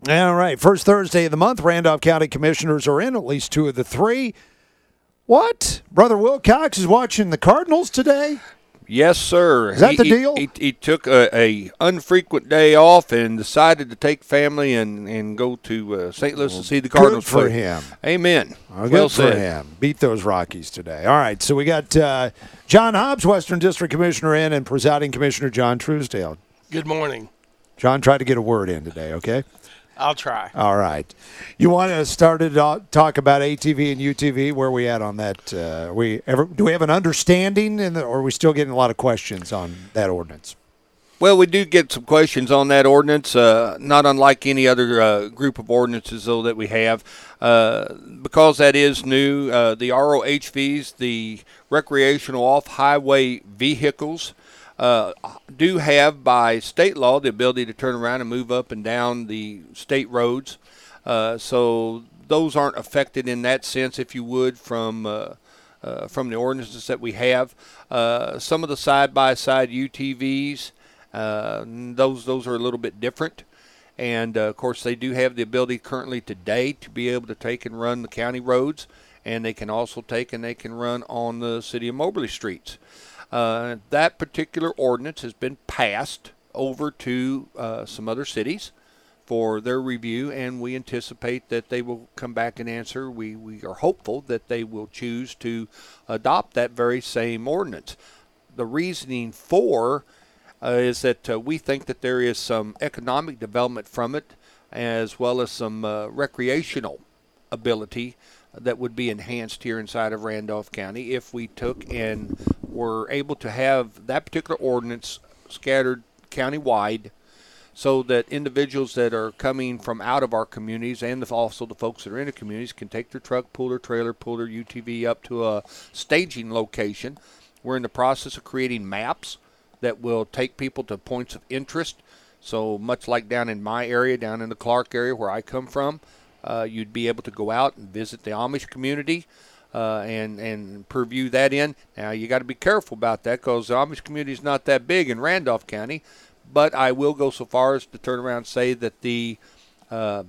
All right. First Thursday of the month, Randolph County Commissioners are in, at least two of the three. What? Brother Wilcox is watching the Cardinals today? Yes, sir. Is that the deal? He took a unfrequent day off and decided to take family and go to St. Louis to see the Cardinals Good for play. him. Amen. Well for him. Beat those Rockies today. All right, so we got John Hobbs, Western District Commissioner, in, and Presiding Commissioner John Truesdale. Good morning. John, try to get a word in today, okay? I'll try. All right. You want to start to talk about ATV and UTV? Where are we at on that? Do we have an understanding, or are we still getting a lot of questions on that ordinance? Well, we do get some questions on that ordinance, not unlike any other group of ordinances, though, that we have. Because that is new, the ROHVs, the recreational off-highway vehicles, do have, by state law, the ability to turn around and move up and down the state roads. So those aren't affected in that sense, if you would, from the ordinances that we have. Some of the side-by-side UTVs, those are a little bit different. And, of course, they do have the ability currently today to be able to take and run the county roads, and they can also take and they can run on the City of Moberly streets. That particular ordinance has been passed over to some other cities for their review, and we anticipate that they will come back and answer. We are hopeful that they will choose to adopt that very same ordinance. The reasoning for is that we think that there is some economic development from it, as well as some recreational ability that would be enhanced here inside of Randolph County if we took and were able to have that particular ordinance scattered county-wide, so that individuals that are coming from out of our communities, and also the folks that are in the communities, can take their truck, pull their trailer, pull their UTV up to a staging location. We're in the process of creating maps that will take people to points of interest. So much like down in my area, down in the Clark area where I come from, you'd be able to go out and visit the Amish community and purview that in. Now, you got to be careful about that, because the Amish community is not that big in Randolph County. But I will go so far as to turn around and say that the ATV,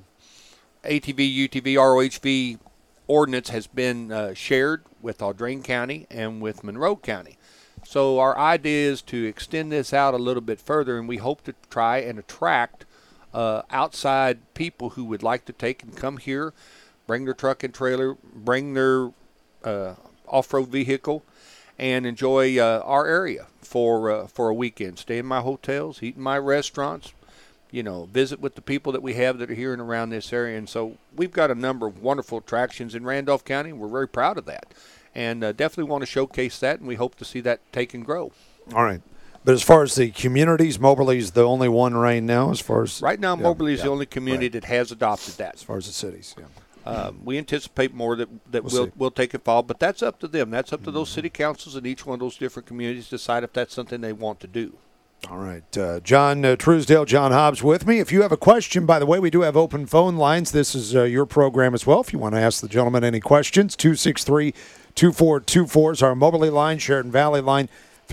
UTV, ROHV ordinance has been shared with Audrain County and with Monroe County. So our idea is to extend this out a little bit further, and we hope to try and attract outside people who would like to take and come here, bring their truck and trailer, bring their off-road vehicle, and enjoy our area for a weekend. Stay in my hotels, eat in my restaurants, visit with the people that we have that are here and around this area. And so we've got a number of wonderful attractions in Randolph County, and we're very proud of that. And definitely want to showcase that, and we hope to see that take and grow. All right. But as far as the communities, Moberly is the only one right now. As far as right now, Moberly is the only community that has adopted that. As far as the cities, we anticipate more that will take it fall, but that's up to them. That's up to those city councils in each one of those different communities to decide if that's something they want to do. All right. John Truesdale, John Hobbs with me. If you have a question, by the way, we do have open phone lines. This is your program as well. If you want to ask the gentleman any questions, 263-2424 is our Moberly line, Sheridan Valley line,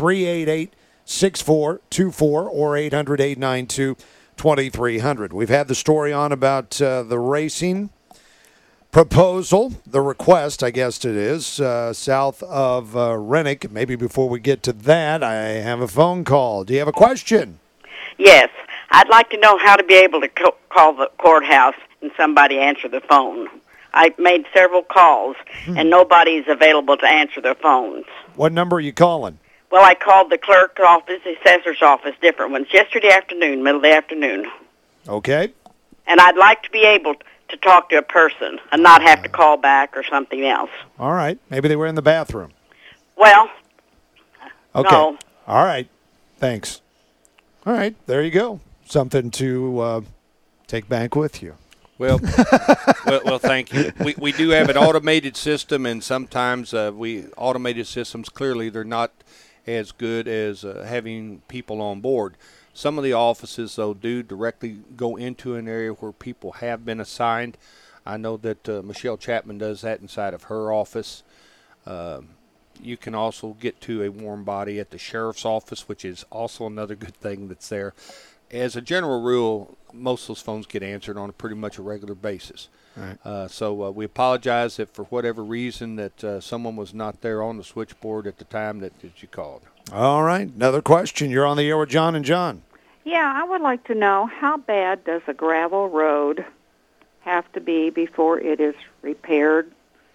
388-6424 or 800-892-2300. We've had the story on about the racing proposal, the request, I guess it is, south of Rennick. Maybe before we get to that, I have a phone call. Do you have a question? Yes. I'd like to know how to be able to call the courthouse and somebody answer the phone. I made several calls, and nobody's available to answer their phones. What number are you calling? Well, I called the clerk's office, the assessor's office, different ones, yesterday afternoon, middle of the afternoon. Okay. And I'd like to be able to talk to a person and not have to call back or something else. All right. Maybe they were in the bathroom. Well, okay. No. All right. Thanks. All right. There you go. Something to take back with you. Well, thank you. We do have an automated system, and sometimes automated systems, clearly they're not as good as having people on board. Some of the offices, though, do directly go into an area where people have been assigned. I know that Michelle Chapman does that inside of her office. You can also get to a warm body at the sheriff's office, which is also another good thing that's there. As a general rule, most of those phones get answered on a pretty much a regular basis. Right. So we apologize if for whatever reason that someone was not there on the switchboard at the time that you called. All right. Another question. You're on the air with John and John. Yeah, I would like to know, how bad does a gravel road have to be before it is repaired,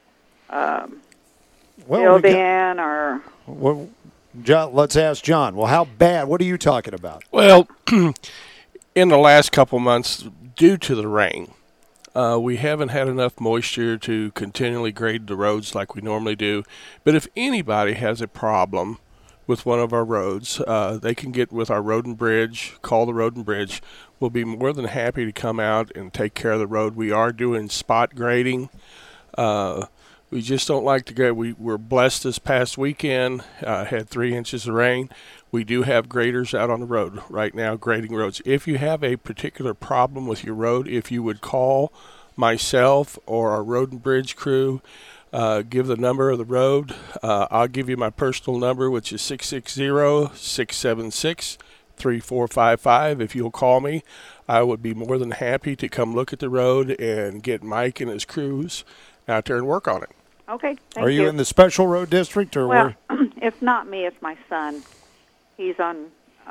filled in, or... Well, John, let's ask John. Well, how bad? What are you talking about? Well, in the last couple months, due to the rain, we haven't had enough moisture to continually grade the roads like we normally do. But if anybody has a problem with one of our roads, they can get with our road and bridge, call the road and bridge. We'll be more than happy to come out and take care of the road. We are doing spot grading. We just don't like to go. We were blessed this past weekend, had 3 inches of rain. We do have graders out on the road right now grading roads. If you have a particular problem with your road, if you would call myself or our road and bridge crew, give the number of the road. I'll give you my personal number, which is 660-676-3455. If you'll call me, I would be more than happy to come look at the road and get Mike and his crews out there and work on it. Okay, thank you. Are you in the special road district or Well, where? it's not me, it's my son. He's on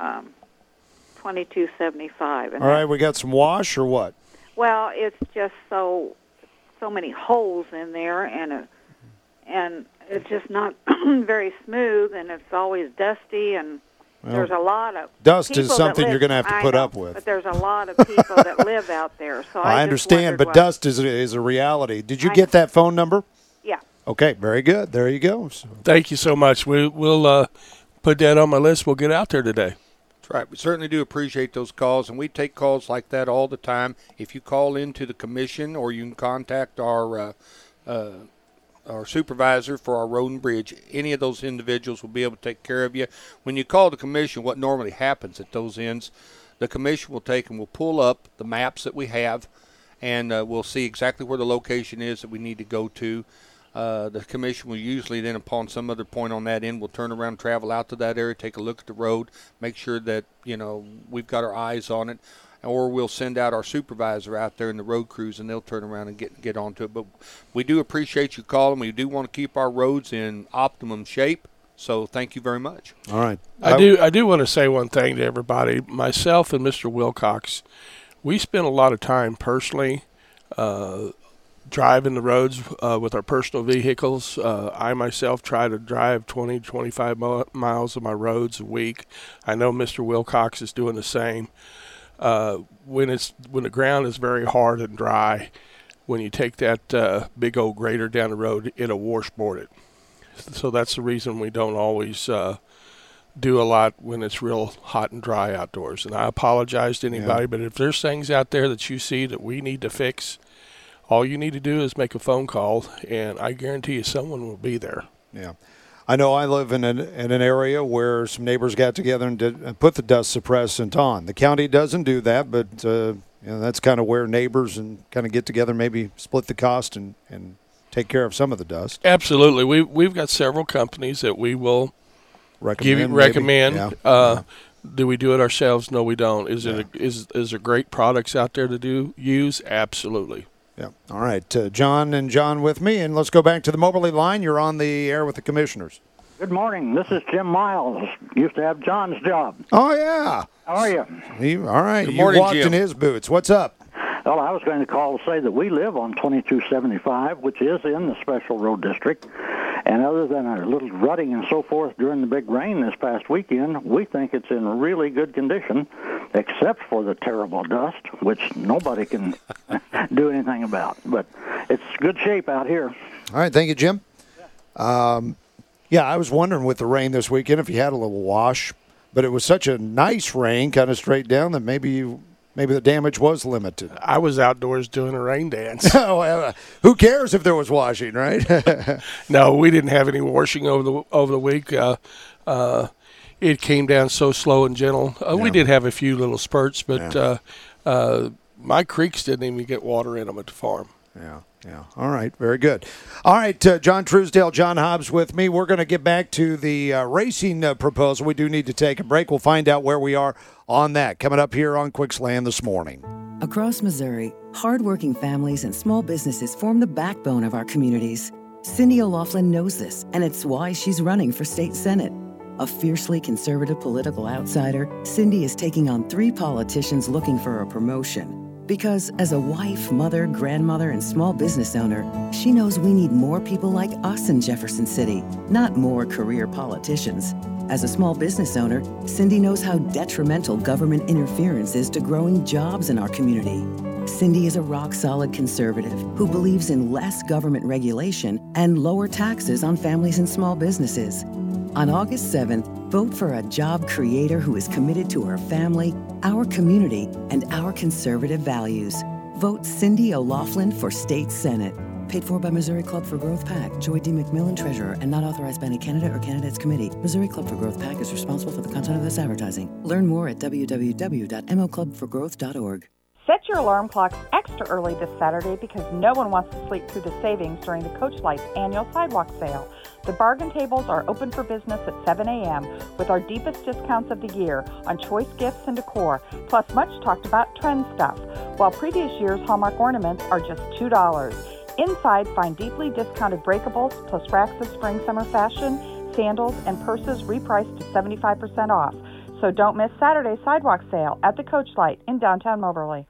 2275. All right, we got some wash or what? Well, it's just so many holes in there, and it's just not very smooth, and it's always dusty, and there's a lot of dust people is something that you're going to have to I put know, up with. But there's a lot of people that live out there, so I just understand, but wondered dust is a reality. Did you get that phone number? Yeah. Okay, very good. There you go. So, Thank you so much. We'll put that on my list. We'll get out there today. That's right. We certainly do appreciate those calls, and we take calls like that all the time. If you call into the commission, or you can contact our supervisor for our road and bridge, any of those individuals will be able to take care of you. When you call the commission, what normally happens at those ends, the commission will take and will pull up the maps that we have, and we'll see exactly where the location is that we need to go to. The commission will usually then, upon some other point on that end, will turn around, travel out to that area, take a look at the road, make sure that, we've got our eyes on it, or we'll send out our supervisor out there in the road crews, and they'll turn around and get onto it. But we do appreciate you calling. We do want to keep our roads in optimum shape, so thank you very much. all right. I do want to say one thing to everybody. Myself and Mr. Wilcox, we spend a lot of time personally driving the roads with our personal vehicles. I myself try to drive 20, 25 miles of my roads a week. I know Mr. Wilcox is doing the same. When the ground is very hard and dry, when you take that big old grader down the road, it'll washboard it. So that's the reason we don't always do a lot when it's real hot and dry outdoors. And I apologize to anybody, but if there's things out there that you see that we need to fix, all you need to do is make a phone call, and I guarantee you someone will be there. Yeah. I know I live in an area where some neighbors got together and put the dust suppressant on. The county doesn't do that, but that's kind of where neighbors and kind of get together, maybe split the cost and take care of some of the dust. Absolutely. We've got several companies that we will recommend. Yeah. Do we do it ourselves? No, we don't. Is there great products out there to use? Absolutely. Yeah. All right. John and John with me, and let's go back to the Moberly line. You're on the air with the commissioners. Good morning. This is Jim Miles. Used to have John's job. Oh, yeah. How are you? All right. Good morning, you walked Jim. in his boots. What's up? Well, I was going to call to say that we live on 2275, which is in the Special Road District. And other than a little rutting and so forth during the big rain this past weekend, we think it's in really good condition, except for the terrible dust, which nobody can do anything about. But it's good shape out here. All right. Thank you, Jim. I was wondering with the rain this weekend if you had a little wash, but it was such a nice rain, kind of straight down, that maybe the damage was limited. I was outdoors doing a rain dance. Who cares if there was washing, right? No, we didn't have any washing over the week. It came down so slow and gentle. We did have a few little spurts, but my creeks didn't even get water in them at the farm. Yeah. All right. Very good. All right. John Truesdale, John Hobbs with me. We're going to get back to the racing proposal. We do need to take a break. We'll find out where we are on that coming up here on Quicksland this morning. Across Missouri, hardworking families and small businesses form the backbone of our communities. Cindy O'Loughlin knows this, and it's why she's running for state senate. A fiercely conservative political outsider, Cindy is taking on 3 politicians looking for a promotion. Because as a wife, mother, grandmother, and small business owner, she knows we need more people like us in Jefferson City, not more career politicians. As a small business owner, Cindy knows how detrimental government interference is to growing jobs in our community. Cindy is a rock-solid conservative who believes in less government regulation and lower taxes on families and small businesses. On August 7th, vote for a job creator who is committed to her family, our community, and our conservative values. Vote Cindy O'Loughlin for State Senate. Paid for by Missouri Club for Growth PAC, Joy D. McMillan, Treasurer, and not authorized by any candidate or candidates committee. Missouri Club for Growth PAC is responsible for the content of this advertising. Learn more at www.moclubforgrowth.org. Set your alarm clocks extra early this Saturday because no one wants to sleep through the savings during the Coach Lights annual sidewalk sale. The bargain tables are open for business at 7 a.m. with our deepest discounts of the year on choice gifts and decor, plus much talked about trend stuff, while previous year's Hallmark ornaments are just $2. Inside, find deeply discounted breakables plus racks of spring-summer fashion, sandals, and purses repriced to 75% off. So don't miss Saturday's sidewalk sale at the Coach Light in downtown Moberly.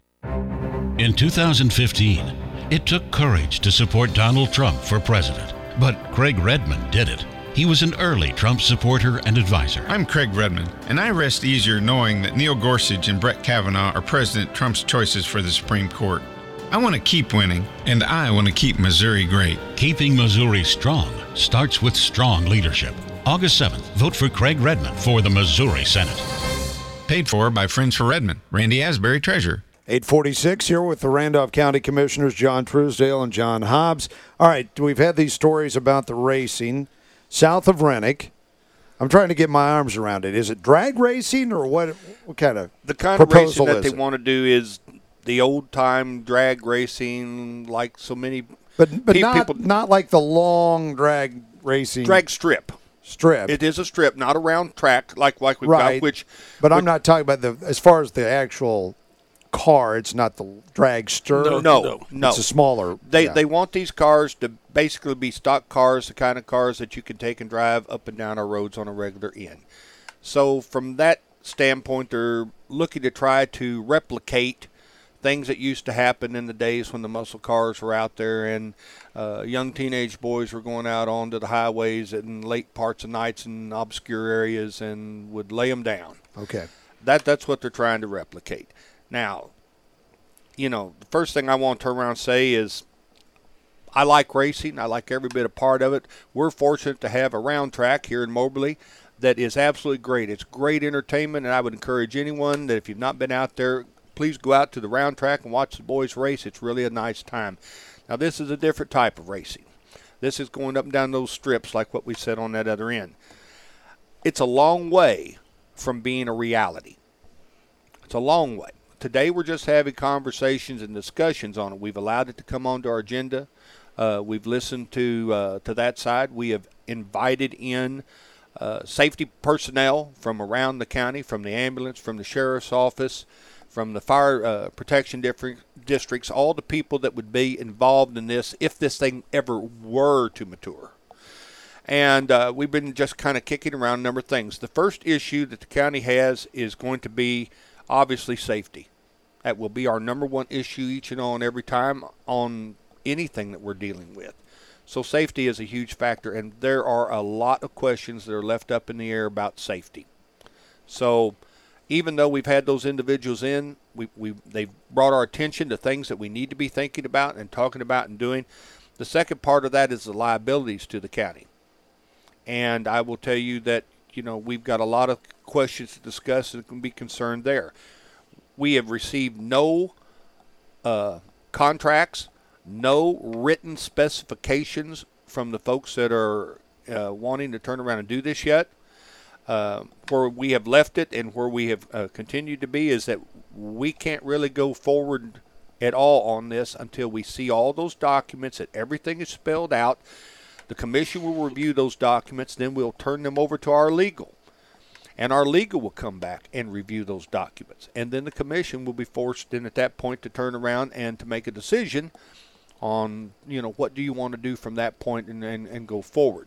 In 2015, it took courage to support Donald Trump for president, but Craig Redmond did it. He was an early Trump supporter and advisor. I'm Craig Redmond, and I rest easier knowing that Neil Gorsuch and Brett Kavanaugh are President Trump's choices for the Supreme Court. I want to keep winning, and I want to keep Missouri great. Keeping Missouri strong starts with strong leadership. August 7th, vote for Craig Redmond for the Missouri Senate. Paid for by Friends for Redmond. Randy Asbury, Treasurer. 846 here with the Randolph County Commissioners, John Truesdale and John Hobbs. All right, we've had these stories about the racing south of I'm trying to get my arms around it. Is it drag racing or what kind of The kind of proposal racing that is they it? want to do is the old-time drag racing like so many But people. not like the long drag racing. Drag strip. Strip. It is a strip, not a round track like we've Right. got. Which, But I'm not talking about as far as the actual car, it's not the dragster. No. It's a smaller. They want these cars to basically be stock cars, the kind of cars that you can take and drive up and down our roads on a regular end. So from that standpoint, they're looking to try to replicate things that used to happen in the days when the muscle cars were out there and young teenage boys were going out onto the highways in late parts of nights in obscure areas and would lay them down. Okay. That's what they're trying to replicate. Now, the first thing I want to turn around and say is I like racing. I like every bit a part of it. We're fortunate to have a round track here in Moberly that is absolutely great. It's great entertainment, and I would encourage anyone that if you've not been out there, please go out to the round track and watch the boys race. It's really a nice time. Now, this is a different type of racing. This is going up and down those strips like what we said on that other end. It's a long way from being a reality. It's a long way. Today we're just having conversations and discussions on it. We've allowed it to come onto our agenda. We've listened to that side. We have invited in safety personnel from around the county, from the ambulance, from the sheriff's office, from the fire protection districts, all the people that would be involved in this if this thing ever were to mature. And we've been just kind of kicking around a number of things. The first issue that the county has is going to be obviously safety. That will be our number one issue each and every time on anything that we're dealing with. So safety is a huge factor, and there are a lot of questions that are left up in the air about safety. So even though we've had those individuals in, they've brought our attention to things that we need to be thinking about and talking about and doing. The second part of that is the liabilities to the county. And I will tell you that, we've got a lot of questions to discuss and can be concerned there. We have received no contracts, no written specifications from the folks that are wanting to turn around and do this yet. Where we have left it and where we have continued to be is that we can't really go forward at all on this until we see all those documents, that everything is spelled out. The commission will review those documents, then we'll turn them over to our legal. And our legal will come back and review those documents. And then the commission will be forced then at that point to turn around and to make a decision on, what do you want to do from that point and go forward.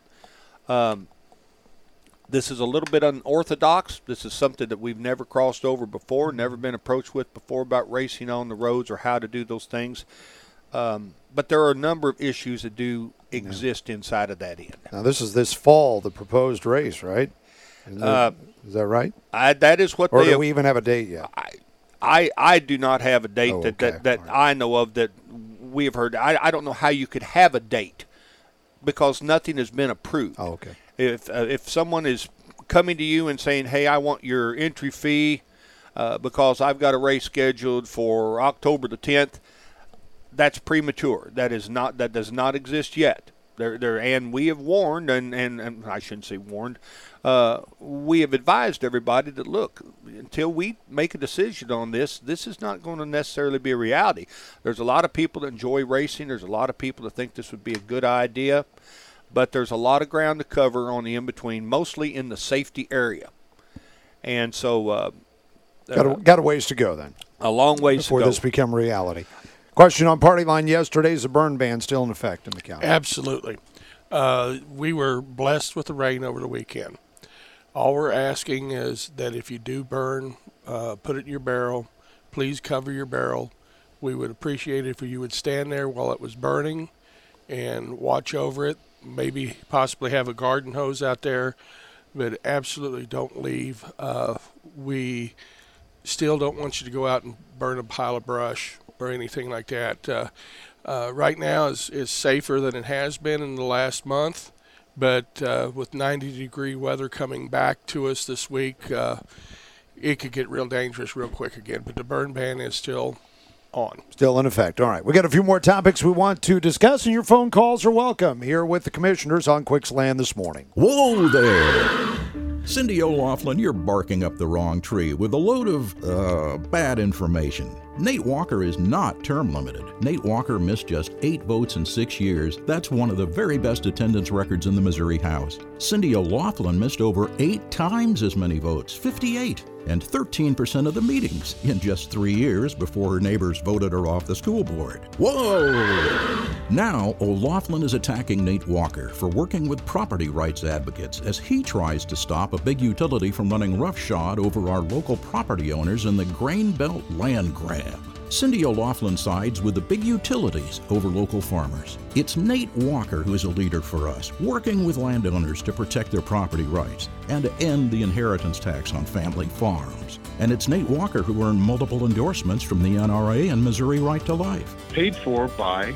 This is a little bit unorthodox. This is something that we've never crossed over before, never been approached with before about racing on the roads or how to do those things. But there are a number of issues that do exist inside of that end. Now, this is this fall, the proposed race, right? Is that right? That is what or they. Do we even have a date yet? I do not have a date that right. I know of that we have heard. I don't know how you could have a date because nothing has been approved. Oh, okay. If someone is coming to you and saying, "Hey, I want your entry fee because I've got a race scheduled for October the 10th," that's premature. That does not exist yet. And we have warned, and I shouldn't say warned. We have advised everybody that, look, until we make a decision on this is not going to necessarily be a reality. There's a lot of people that enjoy racing. There's a lot of people that think this would be a good idea. But there's a lot of ground to cover on the in-between, mostly in the safety area. And so got a ways to go then. A long ways to go. Before this become reality. Question on Party Line yesterday, is the burn ban still in effect in the county? Absolutely. We were blessed with the rain over the weekend. All we're asking is that if you do burn, put it in your barrel. Please cover your barrel. We would appreciate it if you would stand there while it was burning and watch over it. Maybe possibly have a garden hose out there, but absolutely don't leave. We still don't want you to go out and burn a pile of brush or anything like that. Right now is safer than it has been in the last month, but with 90-degree weather coming back to us this week, it could get real dangerous real quick again. But the burn ban is still on. Still in effect. All right. We got a few more topics we want to discuss, and your phone calls are welcome here with the commissioners on Quicksland this morning. Whoa there! Cindy O'Loughlin, you're barking up the wrong tree with a load of bad information. Nate Walker is not term limited. Nate Walker missed just 8 votes in 6 years. That's one of the very best attendance records in the Missouri House. Cindy O'Loughlin missed over 8 times as many votes, 58, and 13% of the meetings in just 3 years before her neighbors voted her off the school board. Whoa! Now, O'Loughlin is attacking Nate Walker for working with property rights advocates as he tries to stop a big utility from running roughshod over our local property owners in the Grain Belt land grab. Cindy O'Loughlin sides with the big utilities over local farmers. It's Nate Walker who is a leader for us, working with landowners to protect their property rights and to end the inheritance tax on family farms. And it's Nate Walker who earned multiple endorsements from the NRA and Missouri Right to Life. Paid for by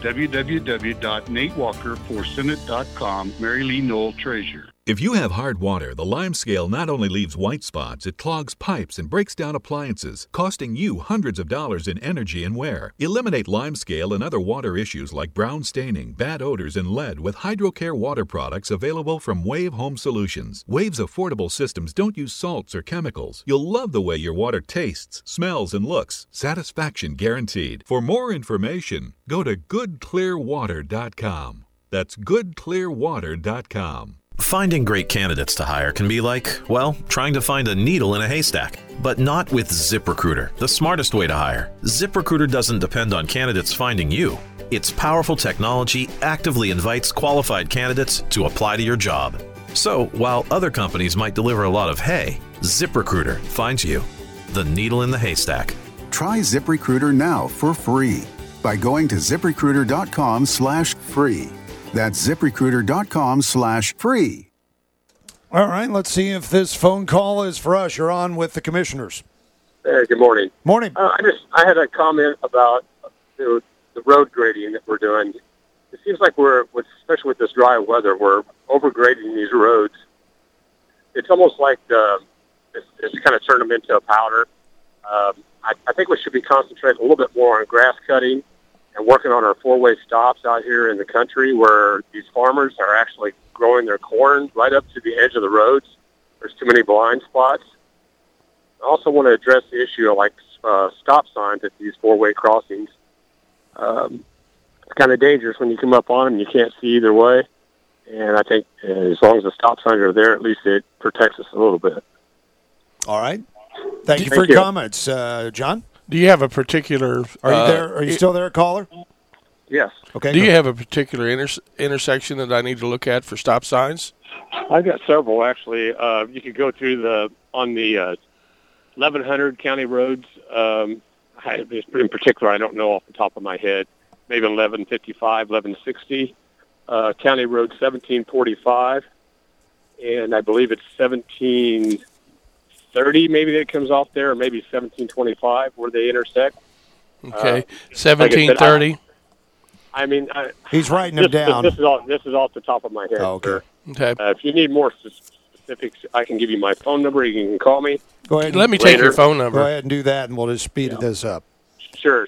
www.natewalkerforsenate.com, Mary Lee Knoll, Treasurer. If you have hard water, the Lime Scale not only leaves white spots, it clogs pipes and breaks down appliances, costing you hundreds of dollars in energy and wear. Eliminate Lime Scale and other water issues like brown staining, bad odors, and lead with HydroCare water products available from Wave Home Solutions. Wave's affordable systems don't use salts or chemicals. You'll love the way your water tastes, smells, and looks. Satisfaction guaranteed. For more information, go to goodclearwater.com. That's goodclearwater.com. Finding great candidates to hire can be like, well, trying to find a needle in a haystack. But not with ZipRecruiter, the smartest way to hire. ZipRecruiter doesn't depend on candidates finding you. Its powerful technology actively invites qualified candidates to apply to your job. So, while other companies might deliver a lot of hay, ZipRecruiter finds you, the needle in the haystack. Try ZipRecruiter now for free by going to ZipRecruiter.com/free. That's ZipRecruiter.com/free. All right, let's see if this phone call is for us. You're on with the commissioners. Hey, good morning. Morning. I had a comment about the road grading that we're doing. It seems like especially with this dry weather, we're overgrading these roads. It's almost like it's kind of turned them into a powder. I think we should be concentrating a little bit more on grass cutting and working on our four-way stops out here in the country where these farmers are actually growing their corn right up to the edge of the roads. There's too many blind spots. I also want to address the issue of stop signs at these four-way crossings. It's kind of dangerous when you come up on them. You can't see either way. And I think as long as the stop signs are there, at least it protects us a little bit. All right. Thank you for your comments. John? Do you have a particular... Are you there? Are you still there, caller? Yes. Okay. Do you have a particular intersection that I need to look at for stop signs? I've got several, actually. You could go through on the 1100 county roads. In particular, I don't know off the top of my head. Maybe 1155, 1160. County Road 1745. And I believe it's 1730 maybe that comes off there, or maybe 1725 where they intersect. Okay. 1730. I mean, he's writing them down. This is off the top of my head. Oh, okay. Sir. Okay. If you need more specifics, I can give you my phone number. You can call me. Go ahead. Let me take your phone number. Go ahead and do that, and we'll just speed this up. Sure,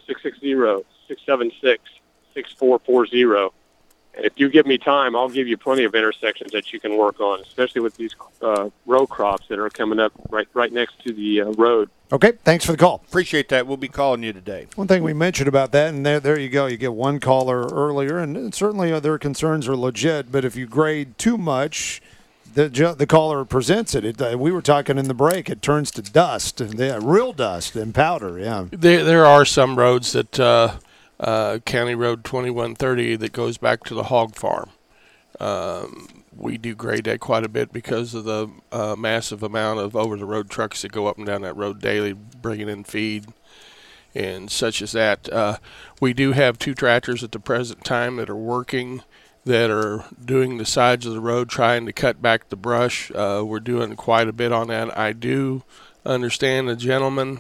660-676-6440. And if you give me time, I'll give you plenty of intersections that you can work on, especially with these row crops that are coming up right next to the road. Okay, thanks for the call. Appreciate that. We'll be calling you today. One thing we mentioned about that, and there you go. You get one caller earlier, and certainly their concerns are legit, but if you grade too much, the caller presents it. We were talking in the break. It turns to dust, and real dust and powder, yeah. There are some roads that County Road 2130 that goes back to the hog farm. We do grade that quite a bit because of the massive amount of over-the-road trucks that go up and down that road daily, bringing in feed and such as that. We do have 2 tractors at the present time that are working, that are doing the sides of the road, trying to cut back the brush. We're doing quite a bit on that. I do understand the gentleman.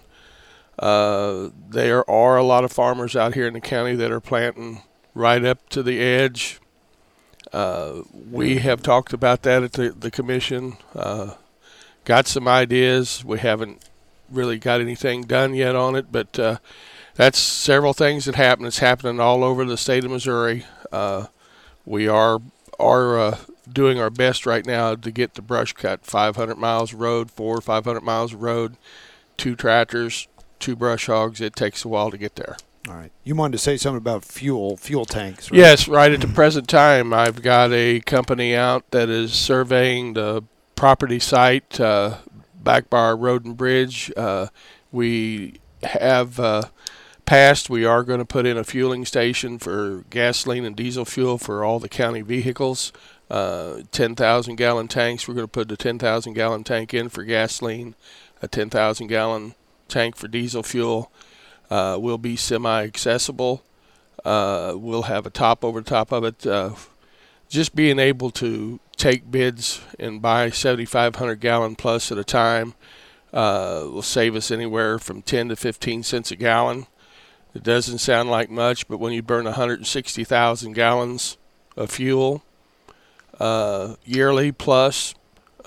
There are a lot of farmers out here in the county that are planting right up to the edge. We have talked about that at the commission, got some ideas. We haven't really got anything done yet on it, but that's several things that happen. It's happening all over the state of Missouri. We are doing our best right now to get the brush cut. 500 miles of road, 400 or 500 miles of road, 2 tractors, 2 brush hogs. It takes a while to get there. All right. You wanted to say something about fuel tanks, right? Yes, right at the present time, I've got a company out that is surveying the property site back by our road and bridge. We have passed. We are going to put in a fueling station for gasoline and diesel fuel for all the county vehicles. 10,000-gallon tanks. We're going to put the 10,000-gallon tank in for gasoline, a 10,000-gallon tank for diesel fuel. Will be semi-accessible. We'll have a top over top of it. Just being able to take bids and buy 7,500 gallon plus at a time will save us anywhere from 10 to 15 cents a gallon. It doesn't sound like much, but when you burn 160,000 gallons of fuel yearly plus,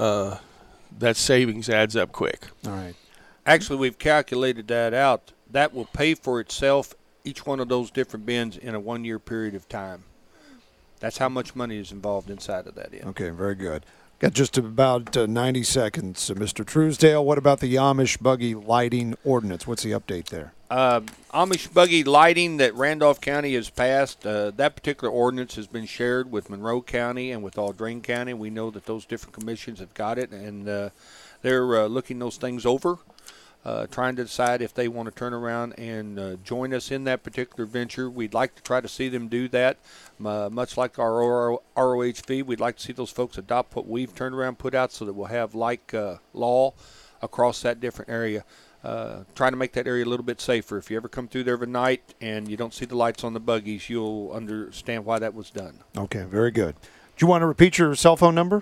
that savings adds up quick. All right. Actually, we've calculated that out. That will pay for itself, each one of those different bins, in a 1-year period of time. That's how much money is involved inside of that. Yeah. Okay, very good. Got just about 90 seconds. Mr. Truesdale, what about the Amish buggy lighting ordinance? What's the update there? Amish buggy lighting that Randolph County has passed, that particular ordinance has been shared with Monroe County and with Audrain County. We know that those different commissions have got it, and they're looking those things over. Trying to decide if they want to turn around and join us in that particular venture. We'd like to try to see them do that. Much like our ROHV, we'd like to see those folks adopt what we've turned around and put out so that we'll have like law across that different area. Trying to make that area a little bit safer. If you ever come through there at night and you don't see the lights on the buggies, you'll understand why that was done. Okay, very good. Do you want to repeat your cell phone number?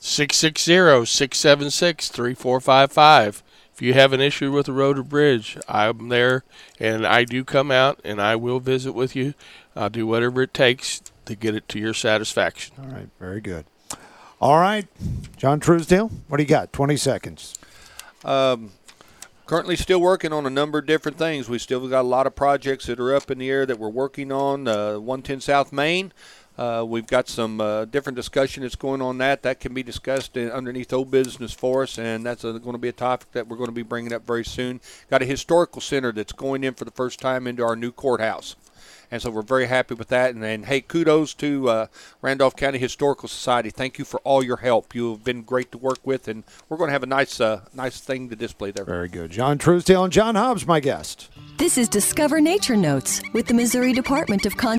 660-676-3455. If you have an issue with the road or bridge, I'm there, and I do come out, and I will visit with you. I'll do whatever it takes to get it to your satisfaction. All right, very good. All right, John Truesdale, what do you got? 20 seconds. Currently still working on a number of different things. We still got a lot of projects that are up in the air that we're working on. 110 South Main. We've got some different discussion that's going on that can be discussed underneath old business for us, and that's going to be a topic that we're going to be bringing up very soon. Got a historical center that's going in for the first time into our new courthouse, And so we're very happy with that. And then, hey, kudos to Randolph County Historical Society. Thank you for all your help. You have been great to work with, and we're going to have a nice thing to display there. Very good. John Truesdale and John Hobbs, my guest. This is Discover Nature Notes with the Missouri Department of